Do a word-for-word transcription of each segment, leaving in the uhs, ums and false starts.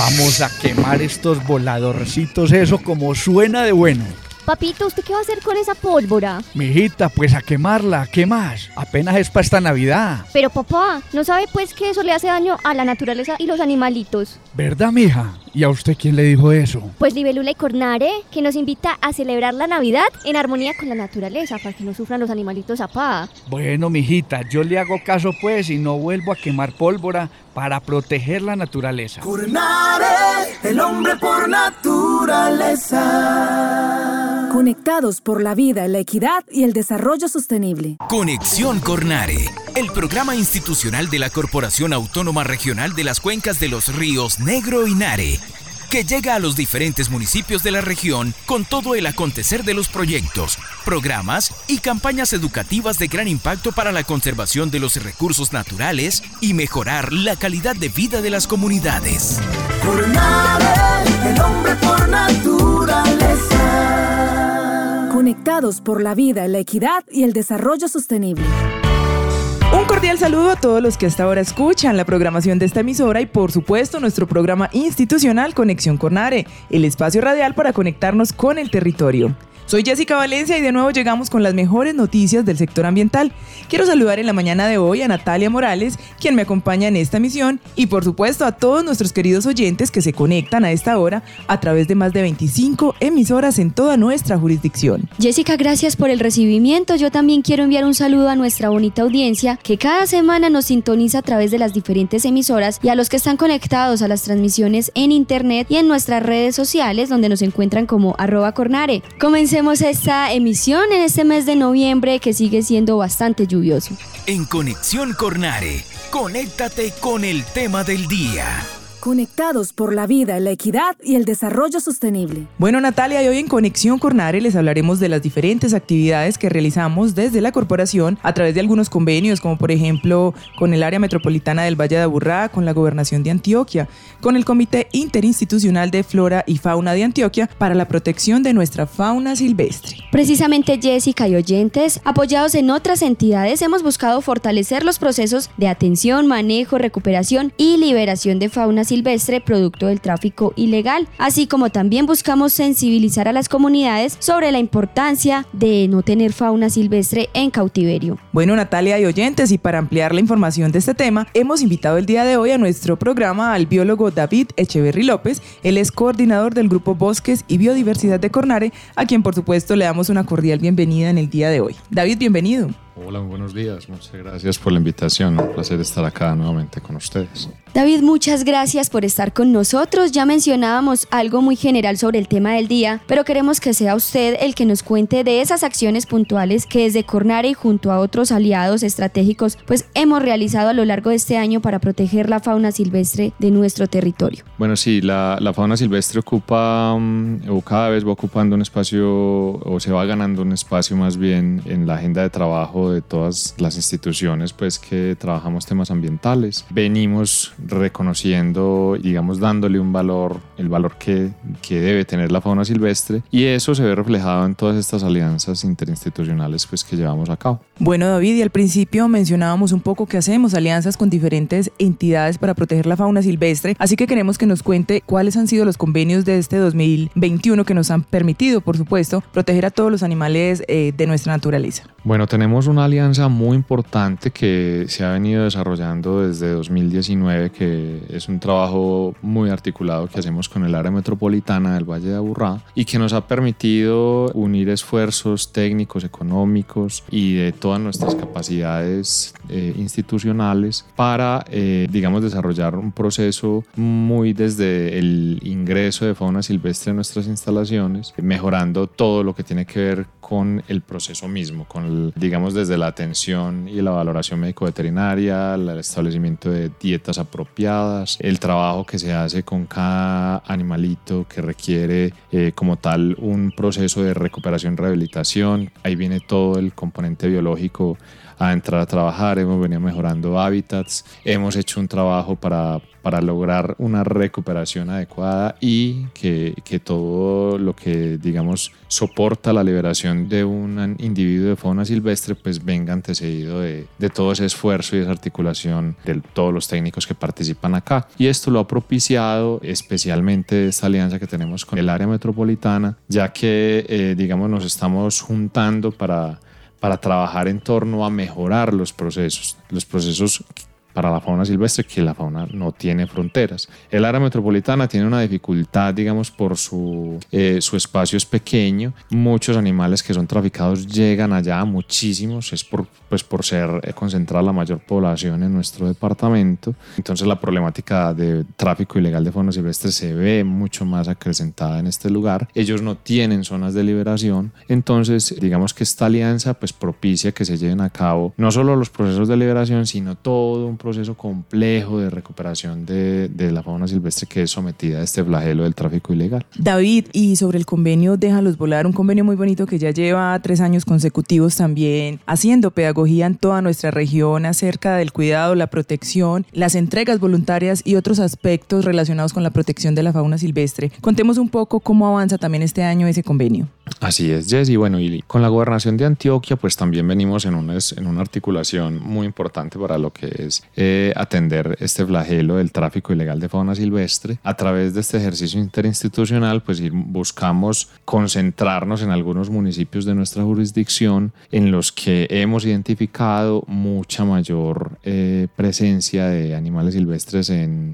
Vamos a quemar estos voladorcitos, eso como suena de bueno. Papito, ¿usted qué va a hacer con esa pólvora? Mijita, pues a quemarla, ¿qué más? Apenas es para esta Navidad. Pero papá, ¿no sabe pues que eso le hace daño a la naturaleza y los animalitos? ¿Verdad, mija? ¿Y a usted quién le dijo eso? Pues Libélula y Cornare, que nos invita a celebrar la Navidad en armonía con la naturaleza, para que no sufran los animalitos apá. Bueno, mijita, yo le hago caso pues y no vuelvo a quemar pólvora para proteger la naturaleza. Cornare, el hombre por naturaleza. Conectados por la vida, la equidad y el desarrollo sostenible. Conexión Cornare, el programa institucional de la Corporación Autónoma Regional de las Cuencas de los Ríos Negro y Nare, que llega a los diferentes municipios de la región con todo el acontecer de los proyectos, programas y campañas educativas de gran impacto para la conservación de los recursos naturales y mejorar la calidad de vida de las comunidades. Cornare, el hombre por naturaleza. Conectados por la vida, la equidad y el desarrollo sostenible. Un cordial saludo a todos los que hasta ahora escuchan la programación de esta emisora y por supuesto nuestro programa institucional Conexión Cornare, el espacio radial para conectarnos con el territorio. Soy Jessica Valencia y de nuevo llegamos con las mejores noticias del sector ambiental. Quiero saludar en la mañana de hoy a Natalia Morales, quien me acompaña en esta emisión, y por supuesto a todos nuestros queridos oyentes que se conectan a esta hora a través de más de veinticinco emisoras en toda nuestra jurisdicción. Jessica, gracias por el recibimiento. Yo también quiero enviar un saludo a nuestra bonita audiencia que cada semana nos sintoniza a través de las diferentes emisoras y a los que están conectados a las transmisiones en internet y en nuestras redes sociales donde nos encuentran como arroba cornare. Comencemos esta emisión en este mes de noviembre que sigue siendo bastante lluvioso. En Conexión Cornare, conéctate con el tema del día. Conectados por la vida, la equidad y el desarrollo sostenible. Bueno, Natalia, y hoy en Conexión Cornare les hablaremos de las diferentes actividades que realizamos desde la corporación a través de algunos convenios, como por ejemplo con el área metropolitana del Valle de Aburrá, con la Gobernación de Antioquia, con el Comité Interinstitucional de Flora y Fauna de Antioquia para la protección de nuestra fauna silvestre. Precisamente, Jessica y oyentes, apoyados en otras entidades, hemos buscado fortalecer los procesos de atención, manejo, recuperación y liberación de fauna silvestre silvestre producto del tráfico ilegal, así como también buscamos sensibilizar a las comunidades sobre la importancia de no tener fauna silvestre en cautiverio. Bueno, Natalia y oyentes, y para ampliar la información de este tema, hemos invitado el día de hoy a nuestro programa al biólogo David Echeverry López. Él es coordinador del Grupo Bosques y Biodiversidad de Cornare, a quien por supuesto le damos una cordial bienvenida en el día de hoy. David, bienvenido. Hola, buenos días. Muchas gracias por la invitación. Un placer estar acá nuevamente con ustedes. David, muchas gracias por estar con nosotros. Ya mencionábamos algo muy general sobre el tema del día, pero queremos que sea usted el que nos cuente de esas acciones puntuales que desde Cornare y junto a otros aliados estratégicos pues hemos realizado a lo largo de este año para proteger la fauna silvestre de nuestro territorio. Bueno, sí, la, la fauna silvestre ocupa, um, o cada vez va ocupando un espacio, o se va ganando un espacio más bien en la agenda de trabajo de todas las instituciones pues que trabajamos temas ambientales. Venimos reconociendo, digamos, dándole un valor, el valor que, que debe tener la fauna silvestre, y eso se ve reflejado en todas estas alianzas interinstitucionales pues que llevamos a cabo. Bueno, David, y al principio mencionábamos un poco que hacemos alianzas con diferentes entidades para proteger la fauna silvestre, así que queremos que nos cuente cuáles han sido los convenios de este dos mil veintiuno que nos han permitido, por supuesto, proteger a todos los animales eh, de nuestra naturaleza. Bueno, tenemos una alianza muy importante que se ha venido desarrollando desde dos mil diecinueve, que es un trabajo muy articulado que hacemos con el área metropolitana del Valle de Aburrá y que nos ha permitido unir esfuerzos técnicos, económicos y de todas nuestras capacidades eh, institucionales para, eh, digamos, desarrollar un proceso muy desde el ingreso de fauna silvestre en nuestras instalaciones, mejorando todo lo que tiene que ver con el proceso mismo, con el, digamos, desde la atención y la valoración médico-veterinaria, el establecimiento de dietas apropiadas, el trabajo que se hace con cada animalito que requiere eh, como tal un proceso de recuperación-rehabilitación. Ahí viene todo el componente biológico a entrar a trabajar, hemos venido mejorando hábitats, hemos hecho un trabajo para, para lograr una recuperación adecuada y que, que todo lo que, digamos, soporta la liberación de un individuo de fauna silvestre pues venga antecedido de, de todo ese esfuerzo y esa articulación de todos los técnicos que participan acá. Y esto lo ha propiciado especialmente esta alianza que tenemos con el área metropolitana, ya que eh, digamos nos estamos juntando para, para trabajar en torno a mejorar los procesos, los procesos para la fauna silvestre, que la fauna no tiene fronteras. El área metropolitana tiene una dificultad, digamos, por su, eh, su espacio es pequeño. Muchos animales que son traficados llegan allá, muchísimos, es por, pues por ser eh, concentrada la mayor población en nuestro departamento. Entonces la problemática de tráfico ilegal de fauna silvestre se ve mucho más acrecentada en este lugar. Ellos no tienen zonas de liberación, entonces digamos que esta alianza pues propicia que se lleven a cabo no solo los procesos de liberación, sino todo un proceso complejo de recuperación de, de la fauna silvestre que es sometida a este flagelo del tráfico ilegal. David, y sobre el convenio Déjalos Volar, un convenio muy bonito que ya lleva tres años consecutivos también haciendo pedagogía en toda nuestra región acerca del cuidado, la protección, las entregas voluntarias y otros aspectos relacionados con la protección de la fauna silvestre. Contemos un poco cómo avanza también este año ese convenio. Así es, Jessy. Bueno, y con la Gobernación de Antioquia pues también venimos en una, en una articulación muy importante para lo que es eh, atender este flagelo del tráfico ilegal de fauna silvestre. A través de este ejercicio interinstitucional pues ir, buscamos concentrarnos en algunos municipios de nuestra jurisdicción en los que hemos identificado mucha mayor eh, presencia de animales silvestres en,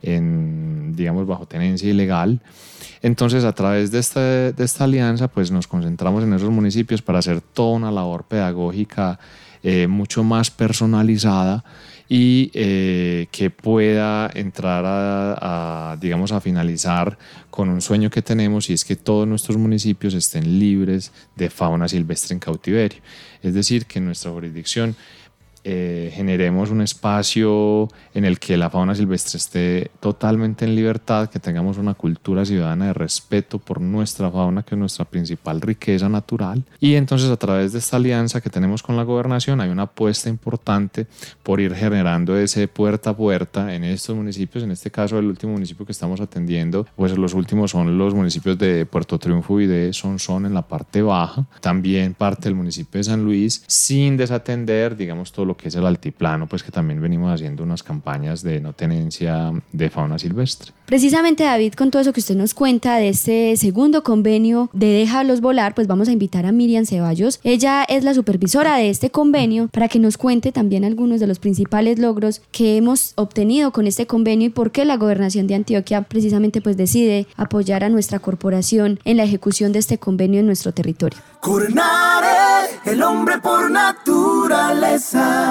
en digamos bajo tenencia ilegal. Entonces, a través de esta, de esta alianza, pues nos concentramos en esos municipios para hacer toda una labor pedagógica eh, mucho más personalizada y eh, que pueda entrar a, a, digamos, a finalizar con un sueño que tenemos, y es que todos nuestros municipios estén libres de fauna silvestre en cautiverio. Es decir, que en nuestra jurisdicción Eh, generemos un espacio en el que la fauna silvestre esté totalmente en libertad, que tengamos una cultura ciudadana de respeto por nuestra fauna, que es nuestra principal riqueza natural. Y entonces, a través de esta alianza que tenemos con la gobernación, hay una apuesta importante por ir generando ese puerta a puerta en estos municipios. En este caso, el último municipio que estamos atendiendo, pues los últimos son los municipios de Puerto Triunfo y de Sonsón en la parte baja, también parte del municipio de San Luis, sin desatender, digamos, todo lo que es el altiplano, pues que también venimos haciendo unas campañas de no tenencia de fauna silvestre. Precisamente, David, con todo eso que usted nos cuenta de este segundo convenio de Déjalos Volar, pues vamos a invitar a Miriam Ceballos. Ella es la supervisora de este convenio, para que nos cuente también algunos de los principales logros que hemos obtenido con este convenio y por qué la Gobernación de Antioquia precisamente pues decide apoyar a nuestra corporación en la ejecución de este convenio en nuestro territorio. Cornare, el hombre por naturaleza.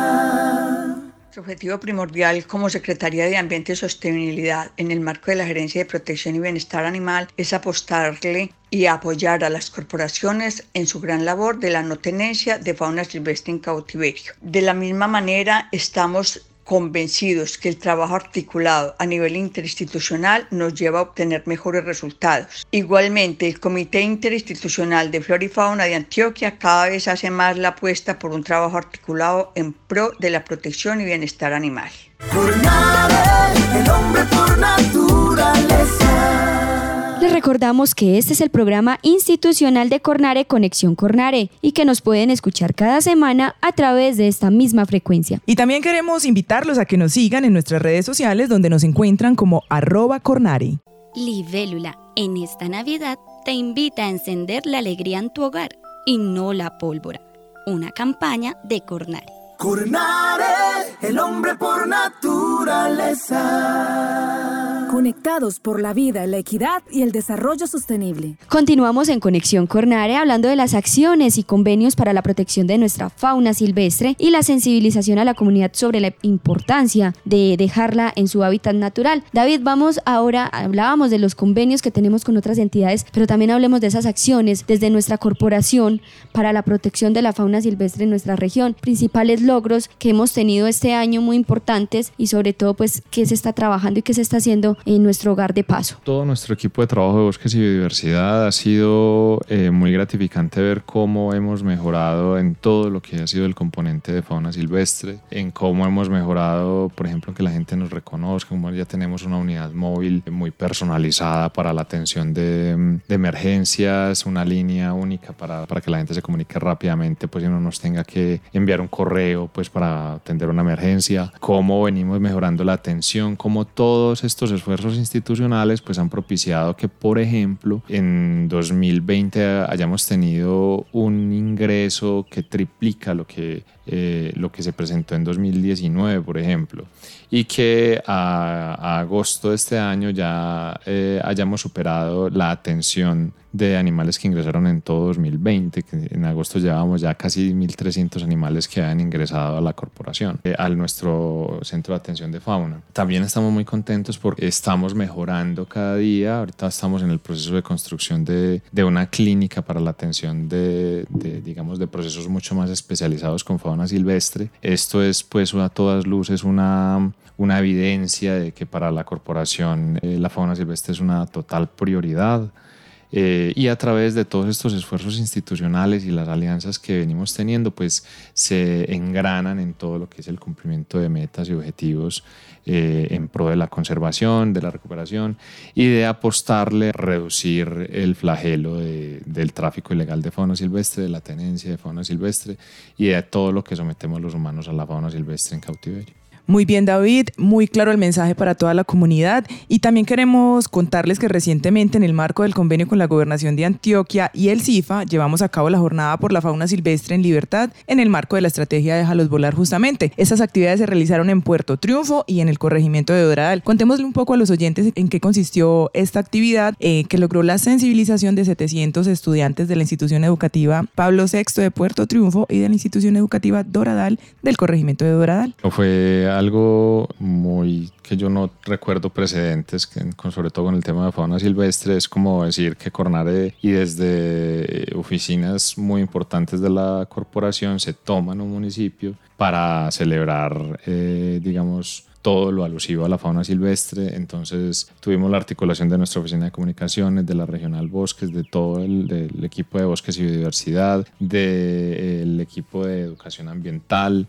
Nuestro objetivo primordial como Secretaría de Ambiente y Sostenibilidad en el marco de la Gerencia de Protección y Bienestar Animal es apostarle y apoyar a las corporaciones en su gran labor de la no tenencia de fauna silvestre en cautiverio. De la misma manera, estamos convencidos que el trabajo articulado a nivel interinstitucional nos lleva a obtener mejores resultados. Igualmente, el Comité Interinstitucional de Flora y Fauna de Antioquia cada vez hace más la apuesta por un trabajo articulado en pro de la protección y bienestar animal. Cornare, el hombre por naturaleza. Les recordamos que este es el programa institucional de Cornare, Conexión Cornare, y que nos pueden escuchar cada semana a través de esta misma frecuencia. Y también queremos invitarlos a que nos sigan en nuestras redes sociales, donde nos encuentran como arroba Cornare. Libélula, en esta Navidad te invita a encender la alegría en tu hogar y no la pólvora. Una campaña de Cornare. Cornare, el hombre por naturaleza. Conectados por la vida, la equidad y el desarrollo sostenible. Continuamos en Conexión Cornare hablando de las acciones y convenios para la protección de nuestra fauna silvestre y la sensibilización a la comunidad sobre la importancia de dejarla en su hábitat natural. David, vamos ahora, hablábamos de los convenios que tenemos con otras entidades, pero también hablemos de esas acciones desde nuestra corporación para la protección de la fauna silvestre en nuestra región. Principales logros que hemos tenido este año muy importantes y sobre todo pues qué se está trabajando y qué se está haciendo en nuestro hogar de paso. Todo nuestro equipo de trabajo de bosques y biodiversidad ha sido eh, muy gratificante ver cómo hemos mejorado en todo lo que ha sido el componente de fauna silvestre, en cómo hemos mejorado, por ejemplo, que la gente nos reconozca, como ya tenemos una unidad móvil muy personalizada para la atención de, de emergencias, una línea única para, para que la gente se comunique rápidamente, pues y no nos tenga que enviar un correo pues para atender una emergencia, cómo venimos mejorando la atención, cómo todos estos esfuerzos institucionales pues han propiciado que, por ejemplo, en dos mil veinte hayamos tenido un ingreso que triplica lo que, eh, lo que se presentó en dos mil diecinueve, por ejemplo, y que a, a agosto de este año ya eh, hayamos superado la atención de animales que ingresaron en todo dos mil veinte, que en agosto llevábamos ya casi mil trescientos animales que han ingresado a la corporación, eh, a nuestro centro de atención de fauna. También estamos muy contentos porque estamos mejorando cada día. Ahorita estamos en el proceso de construcción de, de una clínica para la atención de, de, digamos, de procesos mucho más especializados con fauna silvestre. Esto es pues a todas luces una... una evidencia de que para la corporación eh, la fauna silvestre es una total prioridad. Eh, y a través de todos estos esfuerzos institucionales y las alianzas que venimos teniendo, pues se engranan en todo lo que es el cumplimiento de metas y objetivos eh, en pro de la conservación, de la recuperación y de apostarle a reducir el flagelo de, del tráfico ilegal de fauna silvestre, de la tenencia de fauna silvestre y de todo lo que sometemos los humanos a la fauna silvestre en cautiverio. Muy bien, David, muy claro el mensaje para toda la comunidad y también queremos contarles que recientemente en el marco del convenio con la Gobernación de Antioquia y el CIFA llevamos a cabo la jornada por la fauna silvestre en libertad en el marco de la estrategia Déjalos Volar justamente. Estas actividades se realizaron en Puerto Triunfo y en el corregimiento de Doradal. Contémosle un poco a los oyentes en qué consistió esta actividad eh, que logró la sensibilización de setecientos estudiantes de la institución educativa Pablo sexto de Puerto Triunfo y de la institución educativa Doradal del corregimiento de Doradal. Fue algo muy que yo no recuerdo precedentes, que, con, sobre todo con el tema de fauna silvestre. Es como decir que Cornare y desde oficinas muy importantes de la corporación se toman un municipio para celebrar, eh, digamos, todo lo alusivo a la fauna silvestre. Entonces tuvimos la articulación de nuestra oficina de comunicaciones, de la regional Bosques, de todo el del equipo de Bosques y Biodiversidad, del equipo de educación ambiental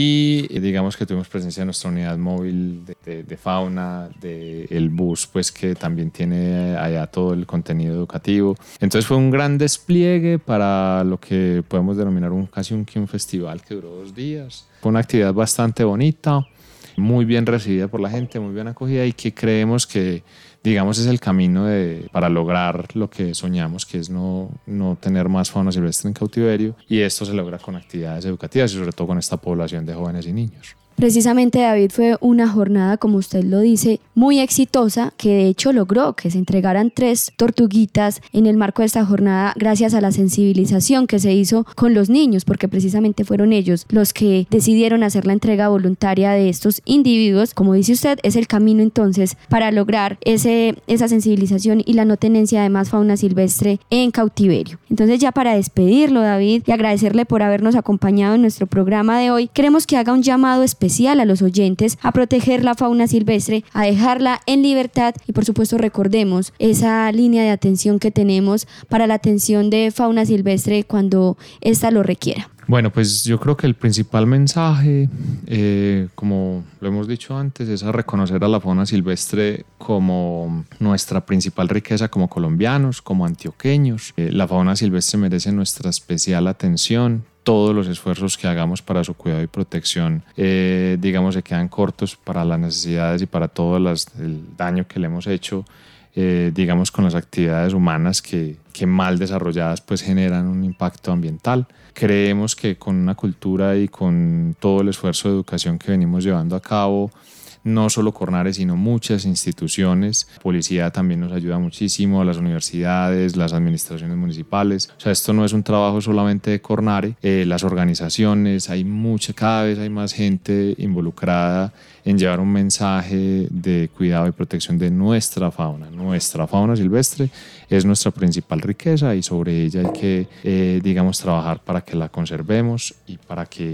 y digamos que tuvimos presencia de nuestra unidad móvil de, de, de fauna, del bus pues que también tiene allá todo el contenido educativo. Entonces fue un gran despliegue para lo que podemos denominar un, casi un, un festival que duró dos días. Fue una actividad bastante bonita, muy bien recibida por la gente, muy bien acogida y que creemos que, digamos, es el camino de, para lograr lo que soñamos, que es no, no tener más fauna silvestre en cautiverio, y esto se logra con actividades educativas y sobre todo con esta población de jóvenes y niños. Precisamente, David, fue una jornada, como usted lo dice, muy exitosa, que de hecho logró que se entregaran tres tortuguitas en el marco de esta jornada gracias a la sensibilización que se hizo con los niños, porque precisamente fueron ellos los que decidieron hacer la entrega voluntaria de estos individuos. Como dice usted, es el camino entonces para lograr ese, esa sensibilización y la no tenencia de más fauna silvestre en cautiverio. Entonces, ya para despedirlo, David, y agradecerle por habernos acompañado en nuestro programa de hoy, queremos que haga un llamado especial especial a los oyentes a proteger la fauna silvestre, a dejarla en libertad y por supuesto recordemos esa línea de atención que tenemos para la atención de fauna silvestre cuando ésta lo requiera. Bueno, pues yo creo que el principal mensaje, eh, como lo hemos dicho antes, es a reconocer a la fauna silvestre como nuestra principal riqueza como colombianos, como antioqueños. Eh, la fauna silvestre merece nuestra especial atención. Todos los esfuerzos que hagamos para su cuidado y protección, eh, digamos, se quedan cortos para las necesidades y para todo las, el daño que le hemos hecho, eh, digamos, con las actividades humanas que, que mal desarrolladas pues generan un impacto ambiental. Creemos que con una cultura y con todo el esfuerzo de educación que venimos llevando a cabo, no solo Cornare, sino muchas instituciones. La policía también nos ayuda muchísimo, las universidades, las administraciones municipales. O sea, esto no es un trabajo solamente de Cornare. Eh, las organizaciones, hay mucha, cada vez hay más gente involucrada en llevar un mensaje de cuidado y protección de nuestra fauna. Nuestra fauna silvestre es nuestra principal riqueza y sobre ella hay que, eh, digamos, trabajar para que la conservemos y para que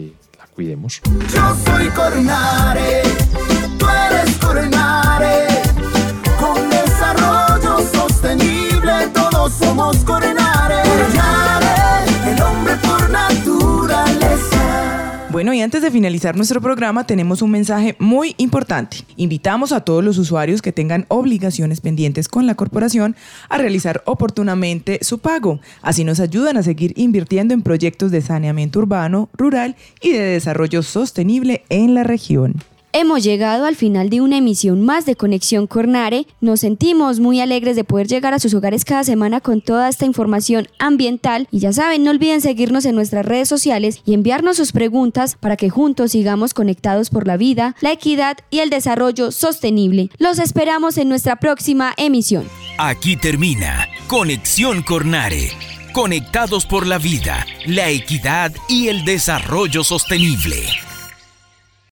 cuidemos. Yo soy Cornare, tú eres Cornare, con desarrollo sostenible todos somos Cornare. Cornare, el hombre por naturaleza. Bueno, y antes de finalizar nuestro programa tenemos un mensaje muy importante. Invitamos a todos los usuarios que tengan obligaciones pendientes con la corporación a realizar oportunamente su pago. Así nos ayudan a seguir invirtiendo en proyectos de saneamiento urbano, rural y de desarrollo sostenible en la región. Hemos llegado al final de una emisión más de Conexión Cornare. Nos sentimos muy alegres de poder llegar a sus hogares cada semana con toda esta información ambiental. Y ya saben, no olviden seguirnos en nuestras redes sociales y enviarnos sus preguntas para que juntos sigamos conectados por la vida, la equidad y el desarrollo sostenible. Los esperamos en nuestra próxima emisión. Aquí termina Conexión Cornare. Conectados por la vida, la equidad y el desarrollo sostenible.